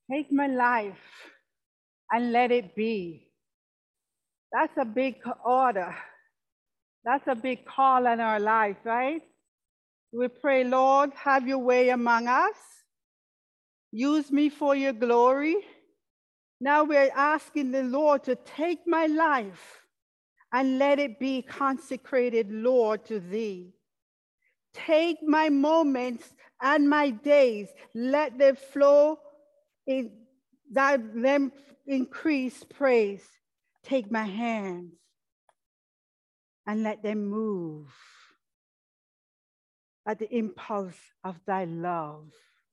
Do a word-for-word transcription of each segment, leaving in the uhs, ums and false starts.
Take my life and let it be. That's a big order. That's a big call in our life, right? We pray, Lord, have your way among us. Use me for your glory. Now we're asking the Lord to take my life and let it be consecrated, Lord, to thee. Take my moments and my days, let them flow in that them increase praise. Take my hands and let them move at the impulse of thy love.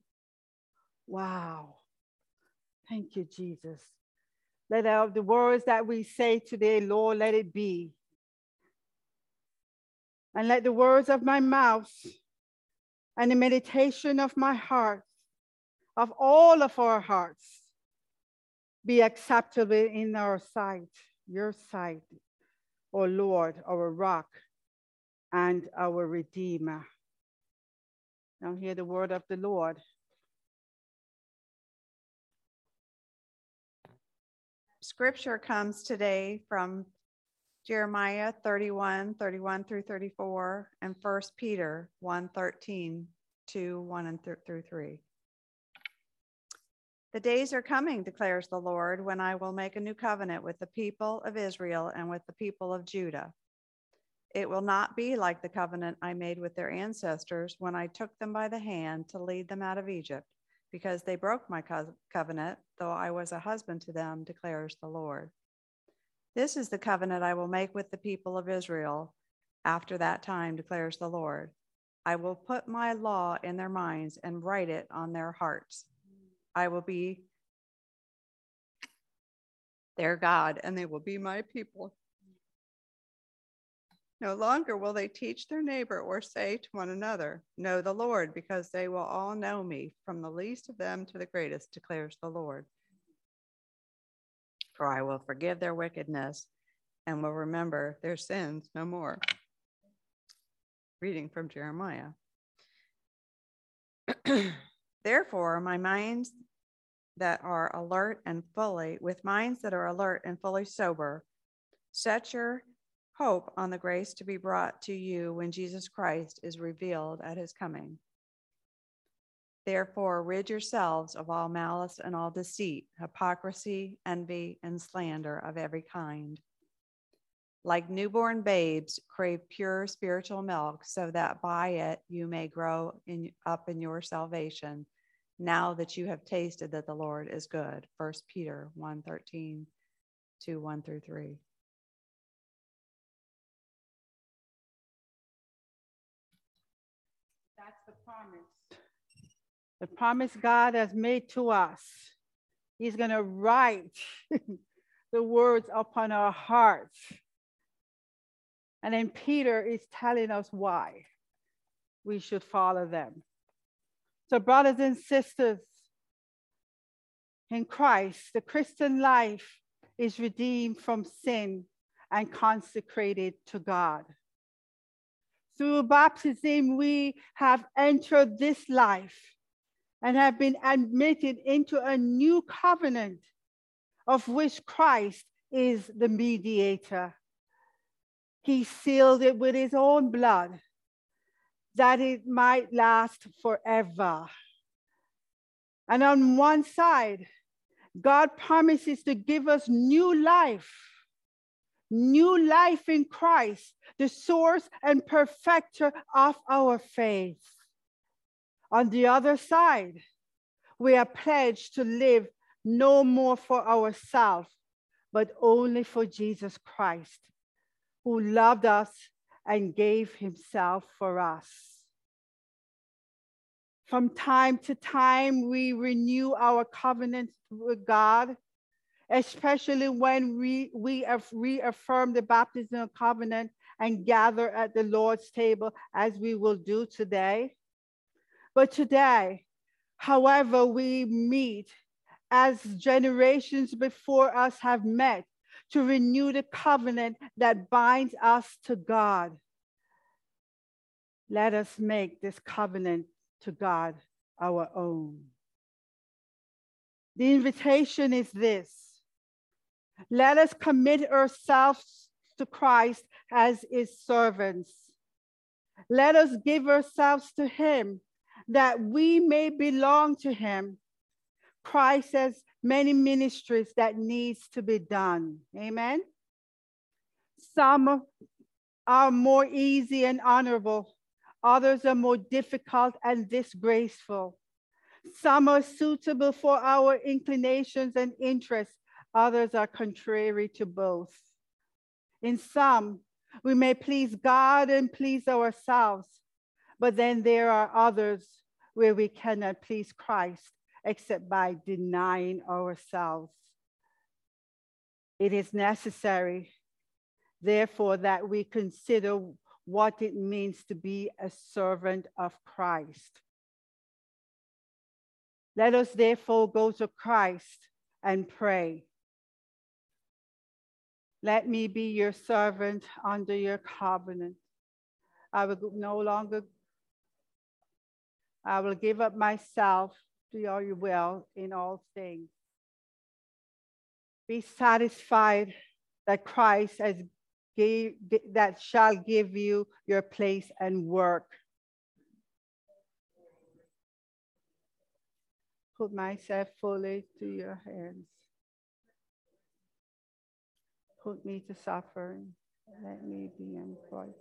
Wow. Thank you, Jesus. Let out the words that we say today, Lord, let it be. And let the words of my mouth and the meditation of my heart, of all of our hearts, be acceptable in our sight, your sight, O Lord, our rock and our Redeemer. Now hear the word of the Lord. Scripture comes today from Jeremiah thirty-one, thirty-one through thirty-four, and First Peter one, thirteen to one and th- through three. The days are coming, declares the Lord, when I will make a new covenant with the people of Israel and with the people of Judah. It will not be like the covenant I made with their ancestors when I took them by the hand to lead them out of Egypt, because they broke my co- covenant, though I was a husband to them, declares the Lord. This is the covenant I will make with the people of Israel after that time, declares the Lord. I will put my law in their minds and write it on their hearts. I will be their God, and they will be my people. No longer will they teach their neighbor or say to one another, know the Lord, because they will all know me, from the least of them to the greatest, declares the Lord. For I will forgive their wickedness and will remember their sins no more. Reading from Jeremiah. Therefore, my minds that are alert and fully, with minds that are alert and fully sober, set your hope on the grace to be brought to you when Jesus Christ is revealed at his coming. Therefore, rid yourselves of all malice and all deceit, hypocrisy, envy, and slander of every kind. Like newborn babes, crave pure spiritual milk, so that by it you may grow in, up in your salvation, now that you have tasted that the Lord is good. First Peter one, thirteen to one through three. That's the promise. The promise God has made to us. He's going to write the words upon our hearts. And then Peter is telling us why we should follow them. So, brothers and sisters in Christ, the Christian life is redeemed from sin and consecrated to God. Through baptism, we have entered this life and have been admitted into a new covenant of which Christ is the mediator. He sealed it with his own blood that it might last forever. And on one side, God promises to give us new life, new life in Christ, the source and perfecter of our faith. On the other side, we are pledged to live no more for ourselves, but only for Jesus Christ, who loved us and gave himself for us. From time to time, we renew our covenant with God, especially when we, we have reaffirm the baptismal covenant and gather at the Lord's table, as we will do today. But today, however we meet, as generations before us have met, to renew the covenant that binds us to God, let us make this covenant to God our own. The invitation is this: let us commit ourselves to Christ as his servants. Let us give ourselves to him that we may belong to him. Christ has many ministries that needs to be done. Amen. Some are more easy and honorable. Others are more difficult and disgraceful. Some are suitable for our inclinations and interests. Others are contrary to both. In some, we may please God and please ourselves, but then there are others where we cannot please Christ except by denying ourselves. It is necessary, therefore, that we consider what it means to be a servant of Christ. Let us therefore go to Christ and pray. Let me be your servant under your covenant. I will no longer, I will give up myself to your will in all things. Be satisfied that Christ has gave, that shall give you your place and work. Put myself fully to your hands. Put me to suffering. Let me be employed.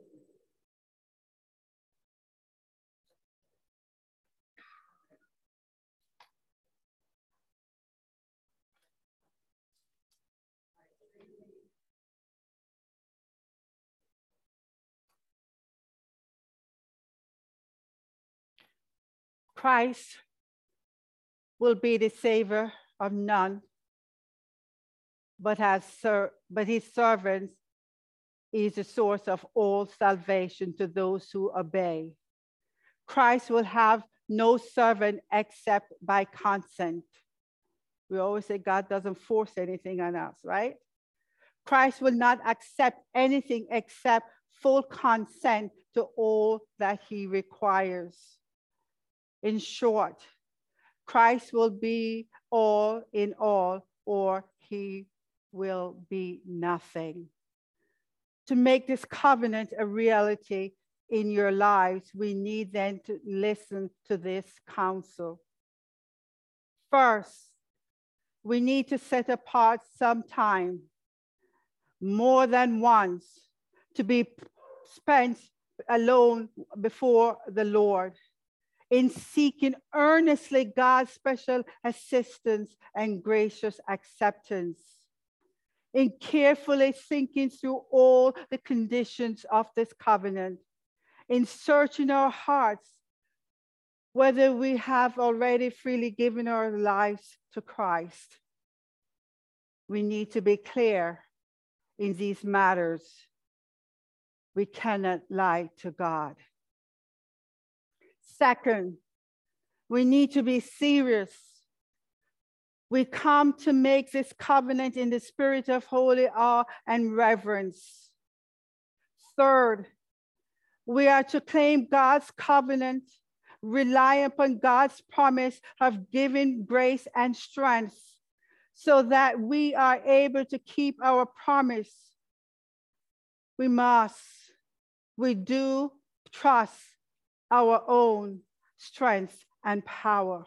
Christ will be the savior of none, but, has ser- but his servants is the source of all salvation to those who obey. Christ will have no servant except by consent. We always say God doesn't force anything on us, right? Christ will not accept anything except full consent to all that he requires. In short, Christ will be all in all, or he will be nothing. To make this covenant a reality in your lives, we need then to listen to this counsel. First, we need to set apart some time, more than once, to be spent alone before the Lord, in seeking earnestly God's special assistance and gracious acceptance, in carefully thinking through all the conditions of this covenant, in searching our hearts whether we have already freely given our lives to Christ. We need to be clear in these matters. We cannot lie to God. Second, we need to be serious. We come to make this covenant in the spirit of holy awe and reverence. Third, we are to claim God's covenant, rely upon God's promise of giving grace and strength so that we are able to keep our promise. We must, we do trust our own strength and power.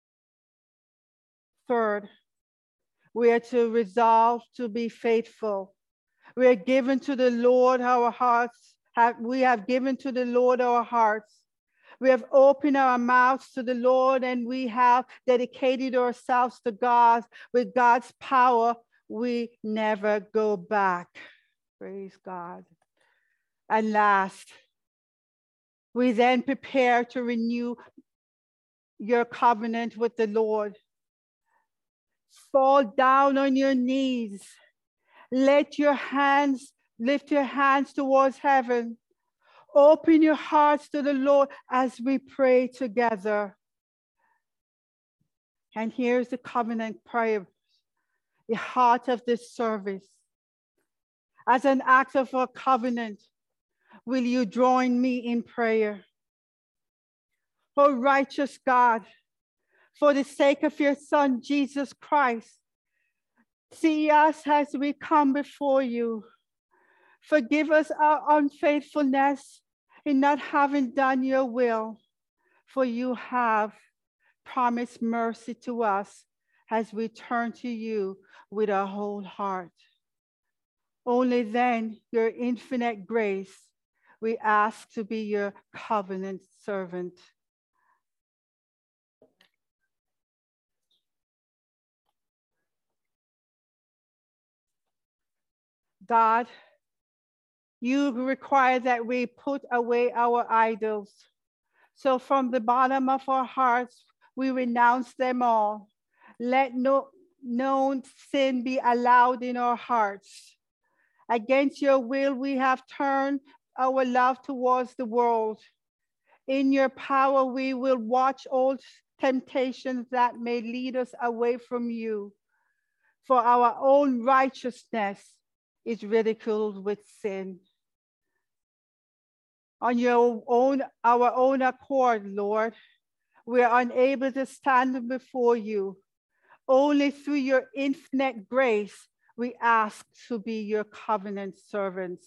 Third, we are to resolve to be faithful. We are given to the Lord our hearts. Have, we have given to the Lord our hearts. We have opened our mouths to the Lord, and we have dedicated ourselves to God. With God's power, we never go back. Praise God. And last, we then prepare to renew your covenant with the Lord. Fall down on your knees. Let your hands, lift your hands towards heaven. Open your hearts to the Lord as we pray together. And here's the covenant prayer, the heart of this service. As an act of a covenant, will you join me in prayer? Oh, righteous God, for the sake of your Son, Jesus Christ. See us as we come before you. Forgive us our unfaithfulness in not having done your will, for you have promised mercy to us as we turn to you with our whole heart. Only then, your infinite grace, we ask to be your covenant servant. God, you require that we put away our idols. So from the bottom of our hearts, we renounce them all. Let no known sin be allowed in our hearts. Against your will, we have turned our love towards the world. In your power, we will watch all temptations that may lead us away from you. For our own righteousness is ridiculed with sin. On your own, our own accord, Lord, we are unable to stand before you. Only through your infinite grace, we ask to be your covenant servants.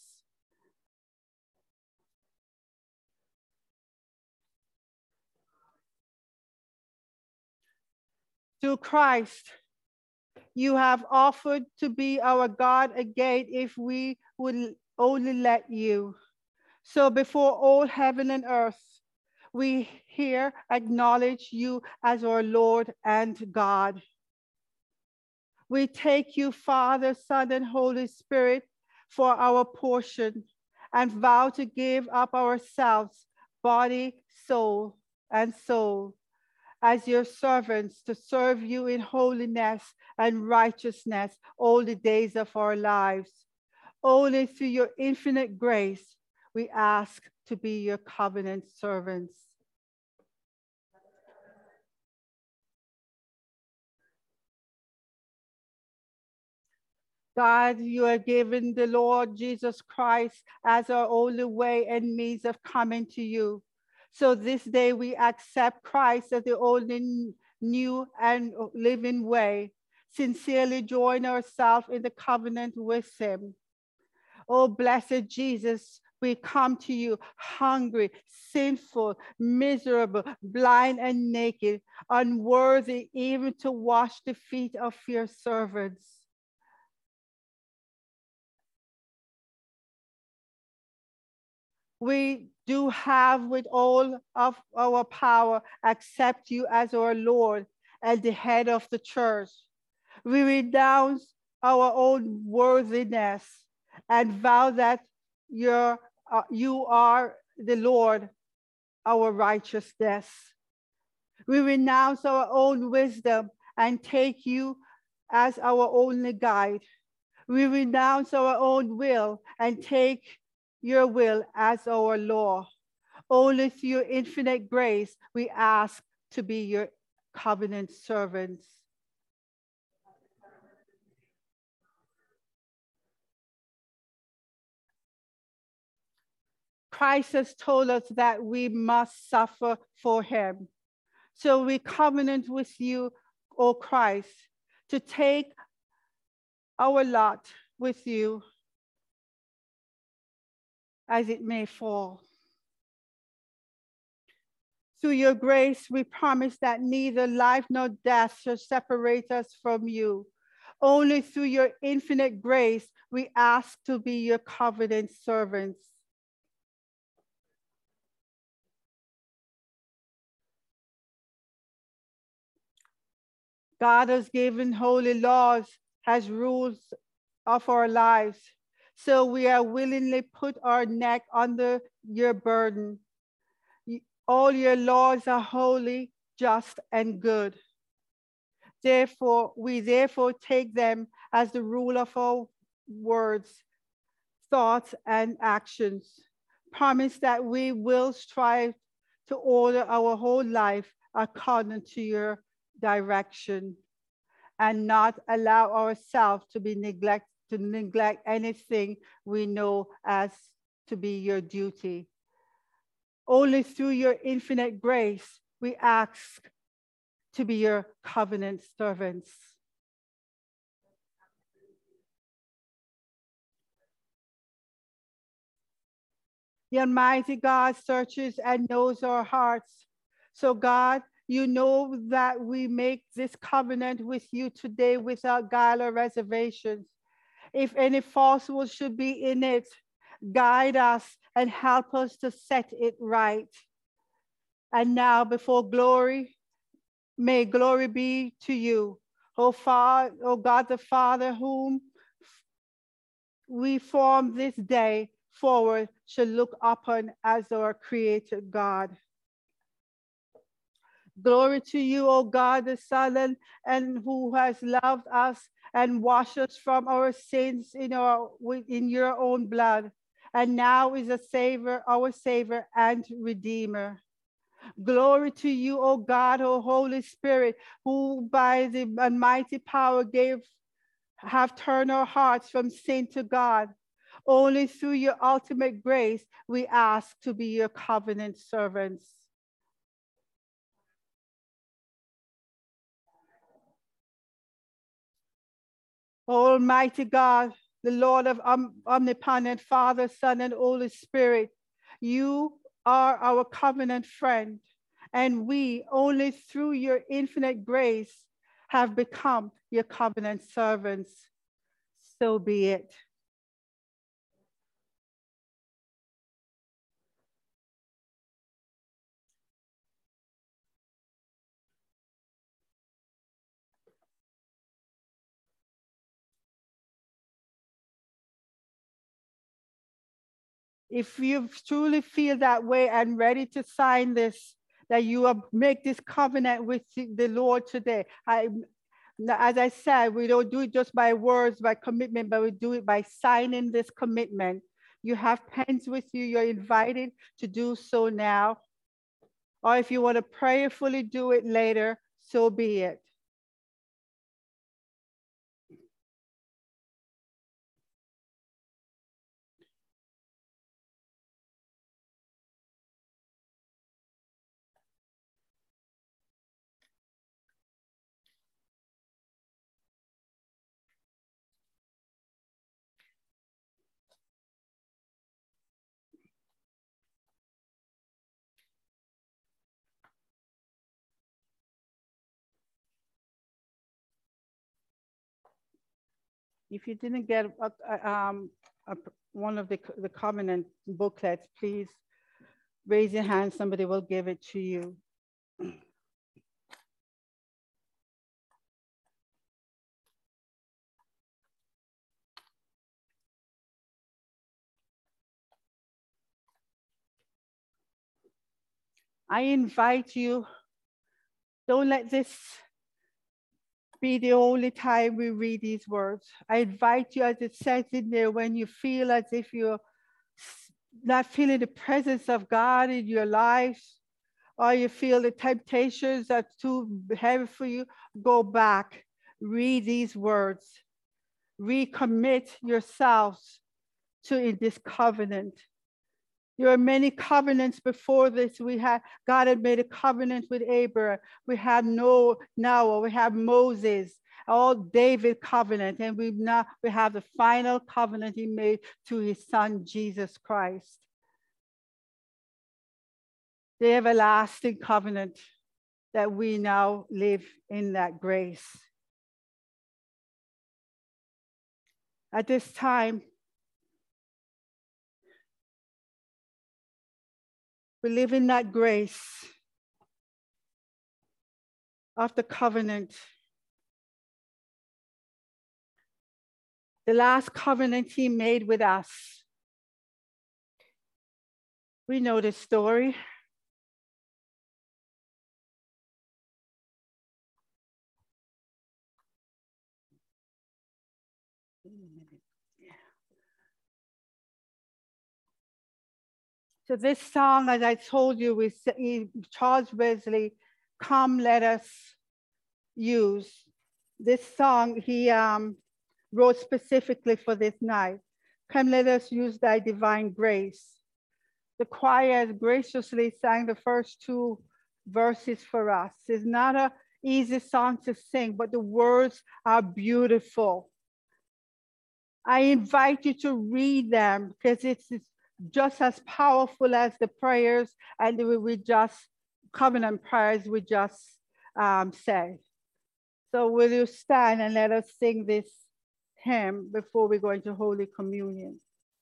Through Christ, you have offered to be our God again if we would only let you. So before all heaven and earth, we here acknowledge you as our Lord and God. We take you, Father, Son, and Holy Spirit, for our portion and vow to give up ourselves, body, soul, and soul, as your servants to serve you in holiness and righteousness all the days of our lives. Only through your infinite grace, we ask to be your covenant servants. God, you have given the Lord Jesus Christ as our only way and means of coming to you. So this day we accept Christ as the only new and living way, sincerely join ourselves in the covenant with him. Oh, blessed Jesus, we come to you hungry, sinful, miserable, blind and naked, unworthy even to wash the feet of your servants. We do have with all of our power accept you as our Lord and the head of the church. We renounce our own worthiness and vow that you're, uh, you are the Lord, our righteousness. We renounce our own wisdom and take you as our only guide. We renounce our own will and take your will as our law. Only through your infinite grace, we ask to be your covenant servants. Christ has told us that we must suffer for him. So we covenant with you, O Christ, to take our lot with you as it may fall. Through your grace, we promise that neither life nor death shall separate us from you. Only through your infinite grace, we ask to be your covenant servants. God has given holy laws as rules of our lives. So we are willingly put our neck under your burden. All your laws are holy, just, and good. Therefore, we therefore take them as the rule of our words, thoughts, and actions. Promise that we will strive to order our whole life according to your direction and not allow ourselves to be neglect to neglect anything we know as to be your duty. Only through your infinite grace we ask to be your covenant servants. The Almighty God searches and knows our hearts. So God, you know that we make this covenant with you today without guile or reservations. If any falsehood should be in it, guide us and help us to set it right. And now before glory, may glory be to you, O Father, O God the Father, whom we form this day forward shall look upon as our creator God. Glory to you, O God, the Son, and, and who has loved us and washed us from our sins in, our, in your own blood, and now is a Savior, our Savior and Redeemer. Glory to you, O God, O Holy Spirit, who by the almighty power gave, have turned our hearts from sin to God. Only through your ultimate grace, we ask to be your covenant servants. Almighty God, the Lord of um, omnipotent Father, Son, and Holy Spirit, you are our covenant friend, and we, only through your infinite grace, have become your covenant servants. So be it. If you truly feel that way and ready to sign this, that you will make this covenant with the Lord today. I, as I said, we don't do it just by words, by commitment, but we do it by signing this commitment. You have pens with you, you're invited to do so now. Or if you want to prayerfully do it later, so be it. If you didn't get a, a, um, a, one of the, the covenant booklets, please raise your hand. Somebody will give it to you. I invite you, don't let this be the only time we read these words. I invite you, as it says in there, when you feel as if you're not feeling the presence of God in your lives, or you feel the temptations are too heavy for you, go back, read these words, recommit yourselves to this covenant. There are many covenants before this. We had, God had made a covenant with Abraham. We had Noah, Noah, we have Moses, all David covenant, and we now we have the final covenant he made to his son, Jesus Christ. The everlasting covenant that we now live in that grace. At this time, we live in that grace of the covenant. The last covenant he made with us. We know the story. So this song, as I told you, with Charles Wesley, "Come Let Us Use." This song he um, wrote specifically for this night. Come let us use thy divine grace. The choir has graciously sang the first two verses for us. It's not an easy song to sing, but the words are beautiful. I invite you to read them because it's just as powerful as the prayers and the we just covenant prayers we just um, say. So will you stand and let us sing this hymn before we go into Holy Communion?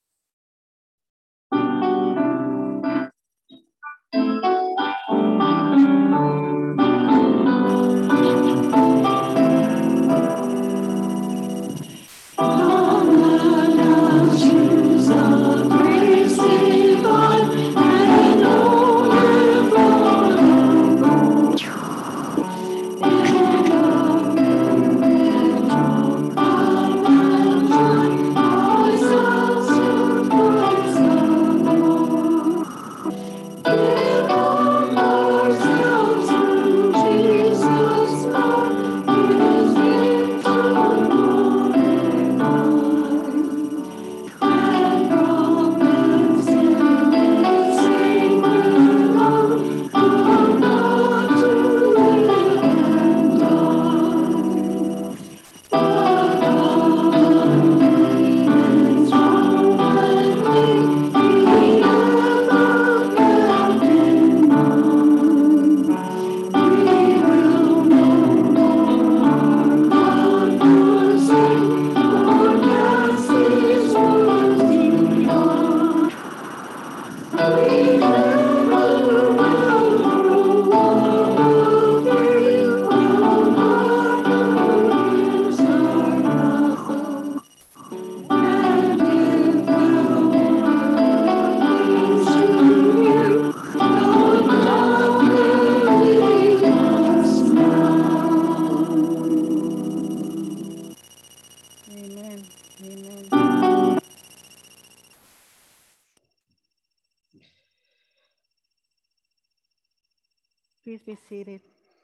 Please be seated.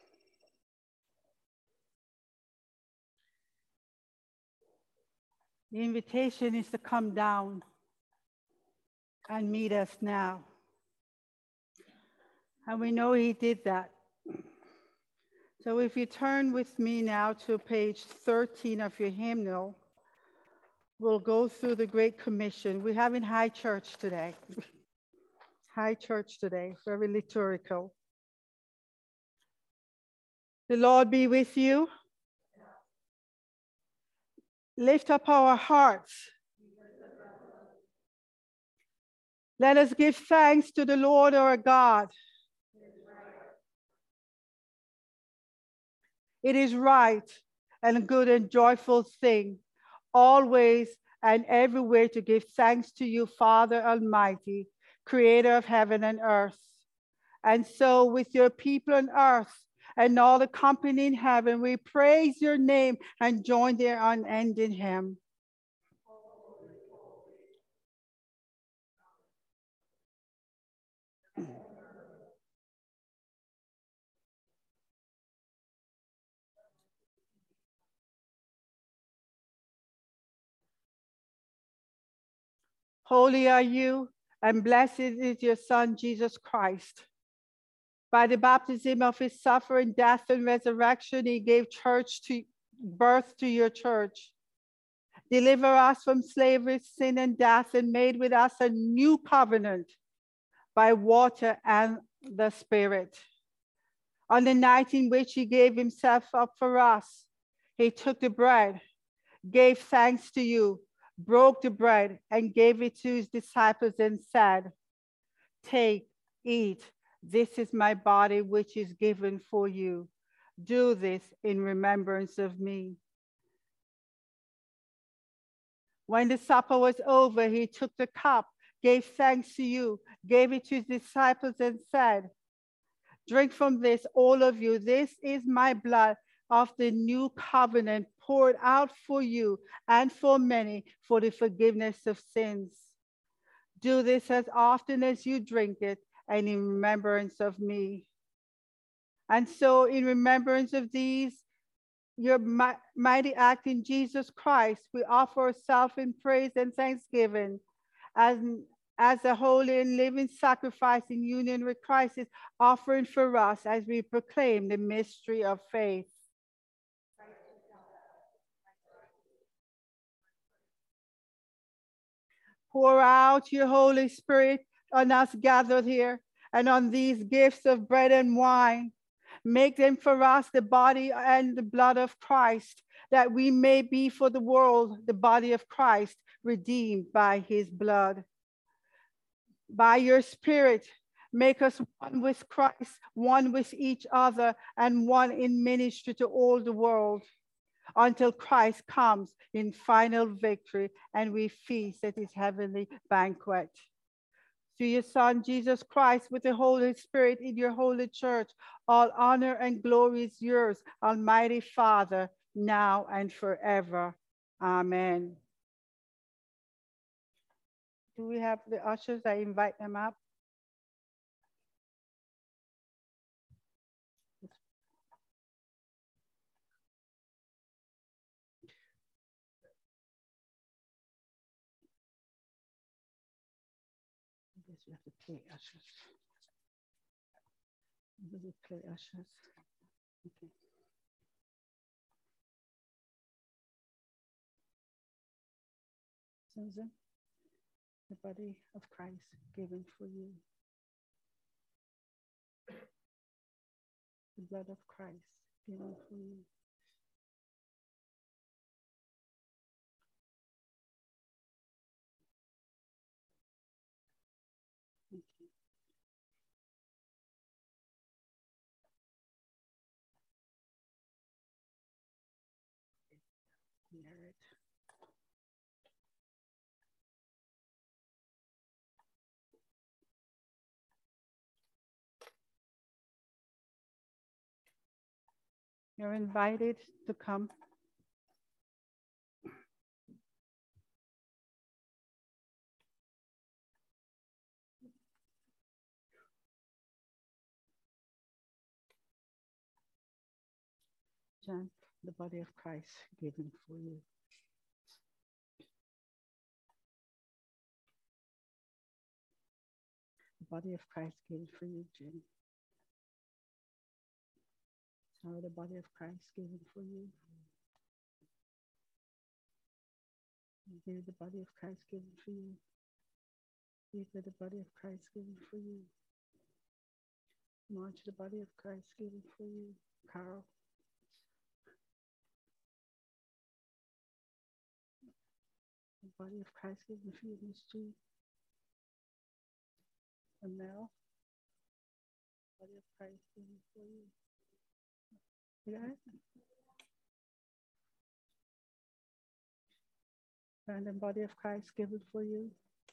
The invitation is to come down and meet us now. And we know he did that. So if you turn with me now to page thirteen of your hymnal, we'll go through the Great Commission. We're having high church today. High church today, very liturgical. The Lord be with you. Lift up our hearts. Let us give thanks to the Lord our God. It is right and a good and joyful thing, always and everywhere to give thanks to you, Father Almighty, creator of heaven and earth. And so with your people on earth and all the company in heaven, we praise your name and join their unending hymn. Holy are you, and blessed is your Son, Jesus Christ. By the baptism of his suffering, death, and resurrection, he gave church to birth to your church. Deliver us from slavery, sin, and death, and made with us a new covenant by water and the Spirit. On the night in which he gave himself up for us, he took the bread, gave thanks to you, broke the bread, and gave it to his disciples and said, "Take, eat. This is my body, which is given for you. Do this in remembrance of me." When the supper was over, he took the cup, gave thanks to you, gave it to his disciples, and said, "Drink from this, all of you. This is my blood of the new covenant, poured out for you and for many for the forgiveness of sins. Do this as often as you drink it, and in remembrance of me." And so in remembrance of these, your mighty act in Jesus Christ, we offer ourselves in praise and thanksgiving as, as a holy and living sacrifice in union with Christ is offering for us as we proclaim the mystery of faith. Pour out your Holy Spirit on us gathered here and on these gifts of bread and wine. Make them for us the body and the blood of Christ, that we may be for the world the body of Christ, redeemed by his blood. By your Spirit, make us one with Christ, one with each other, and one in ministry to all the world, until Christ comes in final victory and we feast at his heavenly banquet. Through your Son, Jesus Christ, with the Holy Spirit in your holy church, all honor and glory is yours, Almighty Father, now and forever. Amen. Do we have the ushers? I invite them up. I guess we have to play ushers. We will play ushers. Okay. Susan, the body of Christ given for you. The blood of Christ given for you. Thank you. Hear it. You're invited to come. John, the body of Christ given for you. The body of Christ given for you, Jim. Sorry, the body of Christ given for you. Hear the body of Christ given for you. Hear the body of Christ given for you. March, the body of Christ given for you. Carl. The body of Christ given for you, Miss G. Amel. The body of Christ given for you. You got it? And the body of Christ given for you.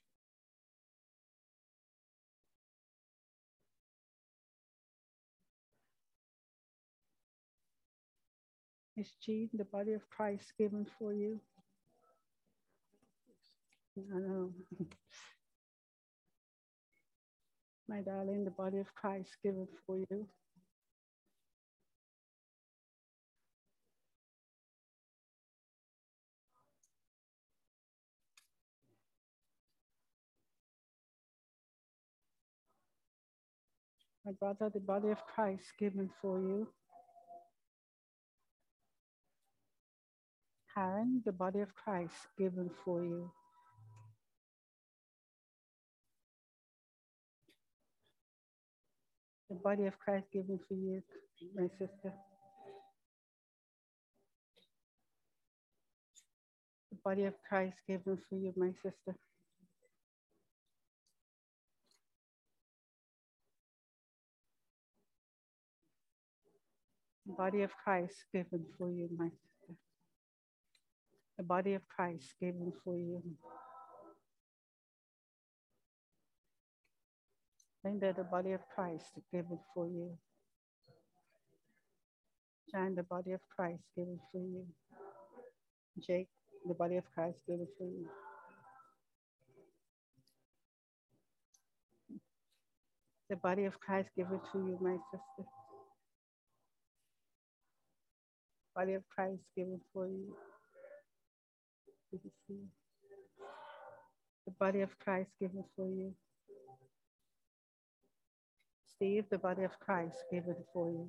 Miss G, the body of Christ given for you. I know. My darling, the body of Christ given for you. My brother, the body of Christ given for you. Karen, the body of Christ given for you. The body of Christ given for you, my sister. The body of Christ given for you, my sister. The body of Christ given for you, my sister. The body of Christ given for you. Linda, the body of Christ given for you. Jan, the body of Christ given for you. Jake, the body of Christ given for you. The body of Christ given to you, my sister. Body of Christ given for you. Good to see you. The body of Christ given for you. Steve, the body of Christ given for you.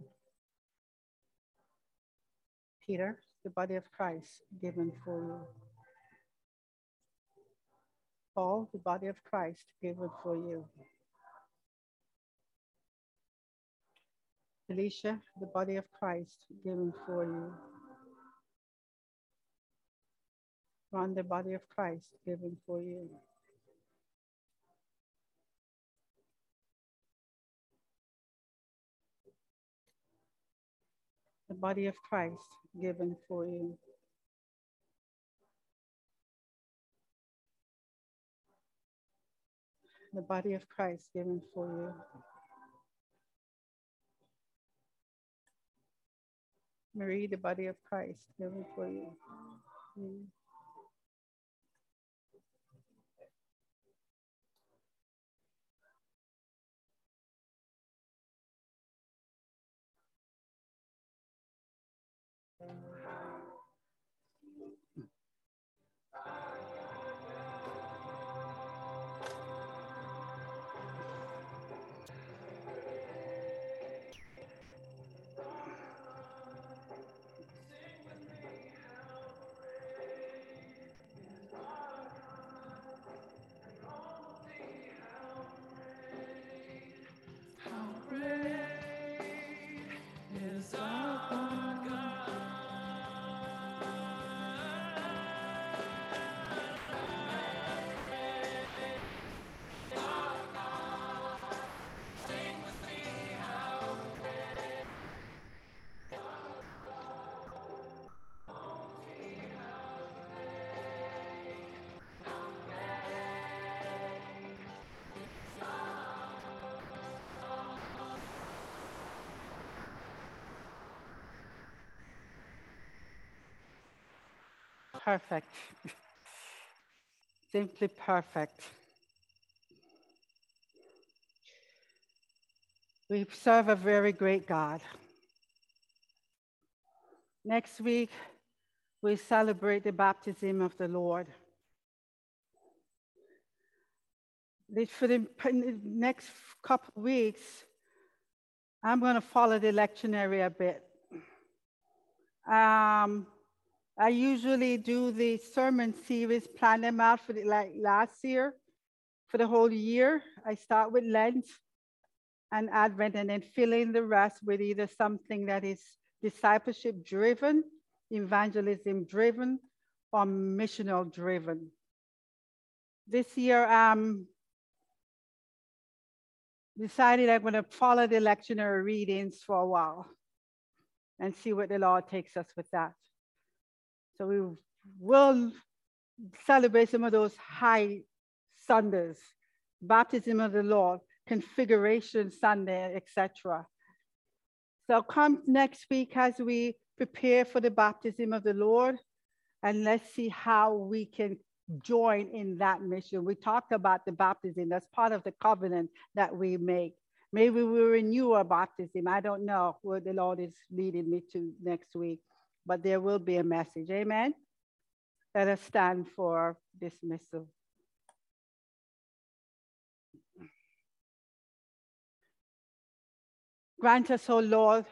Peter, the body of Christ given for you. Paul, the body of Christ given for you. Alicia, the body of Christ given for you. Ron, the body of Christ given for you. The body of Christ given for you. The body of Christ given for you. Marie, the body of Christ given for you. Mm. Perfect. Simply perfect. We serve a very great God. Next week, we celebrate the baptism of the Lord. For the next couple of weeks, I'm going to follow the lectionary a bit. Um, I usually do the sermon series, plan them out for the, like last year, for the whole year. I start with Lent and Advent, and then fill in the rest with either something that is discipleship driven, evangelism driven, or missional driven. This year, I'm decided I'm going to follow the lectionary readings for a while and see what the Lord takes us with that. So we will celebrate some of those high Sundays, baptism of the Lord, configuration Sunday, et cetera. So come next week as we prepare for the baptism of the Lord, and let's see how we can join in that mission. We talked about the baptism. That's part of the covenant that we make. Maybe we renew our baptism. I don't know where the Lord is leading me to next week, but there will be a message. Amen. Let us stand for dismissal. Grant us, O Lord,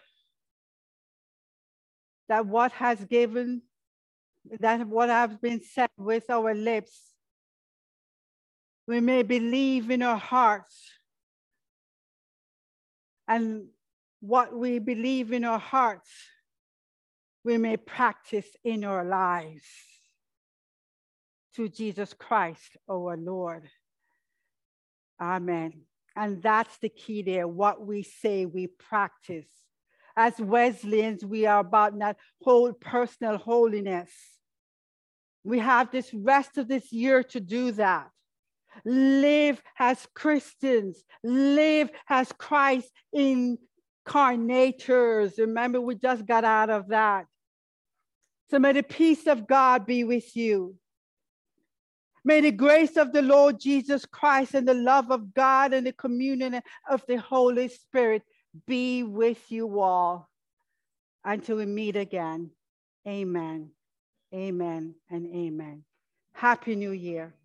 that what has given, that what has been said with our lips, we may believe in our hearts, and what we believe in our hearts, we may practice in our lives through Jesus Christ, our Lord. Amen. And that's the key there. What we say, we practice. As Wesleyans, we are about that whole personal holiness. We have this rest of this year to do that. Live as Christians. Live as Christ incarnators. Remember, we just got out of that. So may the peace of God be with you. May the grace of the Lord Jesus Christ and the love of God and the communion of the Holy Spirit be with you all until we meet again. Amen. Amen and amen. Happy New Year.